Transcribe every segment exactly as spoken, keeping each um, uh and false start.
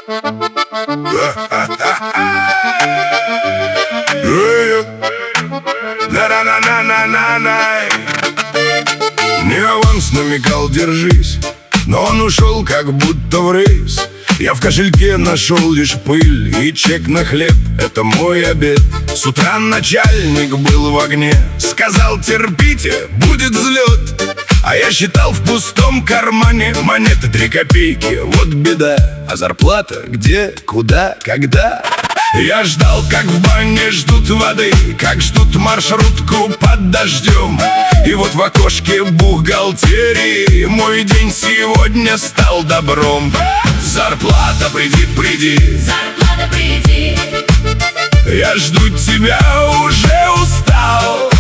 Не аванс намекал, держись, но он ушел как будто в рейс. Я в кошельке нашел лишь пыль и чек на хлеб, это мой обед. С утра начальник был в огне, сказал: терпите, будет взлет. А я считал в пустом кармане монеты три копейки, вот беда. А зарплата где, куда, когда? Я ждал, как в бане ждут воды, как ждут маршрутку под дождем. И вот в окошке бухгалтерии мой день сегодня стал добром. Зарплата, приди, приди, зарплата, приди. Я жду тебя, уже устал.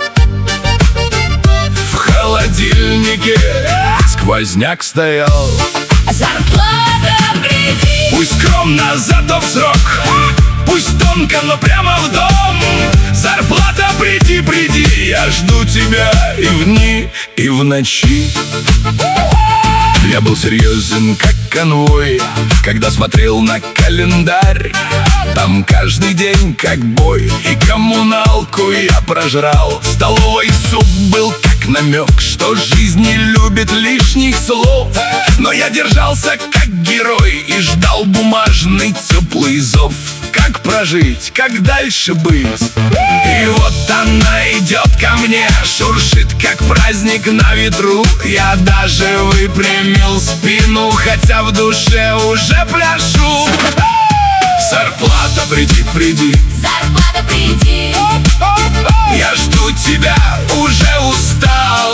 В холодильнике сквозняк стоял. Зарплата, приди. Пусть скромно, зато в срок, пусть тонко, но прямо в дом. Зарплата, приди, приди. Я жду тебя и в дни, и в ночи. Я был серьезен, как конвой, когда смотрел на календарь. Там каждый день как бой, и коммуналку я прожрал. В столовой суп был как намек, что жизнь не любит лишних слов. Но я держался как герой и ждал бумажный теплый зов. Как прожить, как дальше быть? И вот она идет ко мне, шуршит, как праздник на ветру. Я даже выпрямил спину, хотя в душе уже пляшу. Зарплата, приди, приди, зарплата, приди. Я жду тебя, уже устал.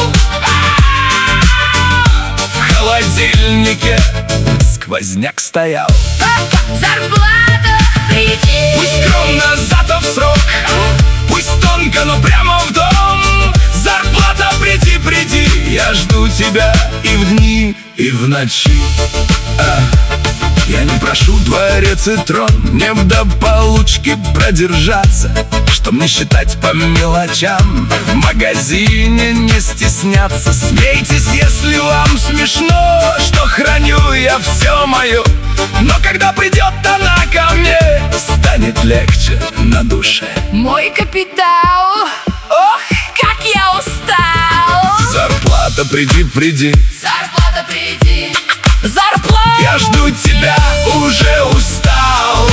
В холодильнике сквозняк стоял. Зарплата, приди. Пусть скромно, зато в срок, пусть тонко, но прямо в дом. Зарплата, приди, приди. Я жду тебя и в дни, и в ночи. а. Я не прошу дворец и трон, мне б до получки продержаться, чтоб не считать по мелочам, в магазине не стесняться. Смейтесь, если вам смешно, что храню я все мое. Но когда придет она ко мне, станет легче на душе. Мой капитал, ох, как я устал. Зарплата, приди, приди, зарплата, приди. Зарплата, я жду тебя, уже устал.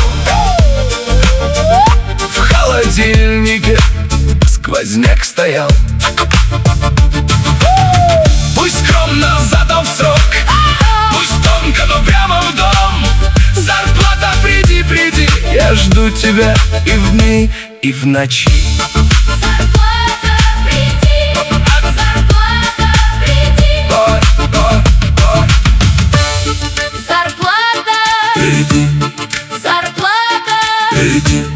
В холодильнике сквозняк стоял. Пусть скромно, зато в срок, пусть тонко, но прямо в дом. Зарплата, приди, приди. Я жду тебя и в дни, и в ночи. зарплата, приди. Зарплата, приди. Ой, ой, ой. Зарплата, Приди, зарплата, приди.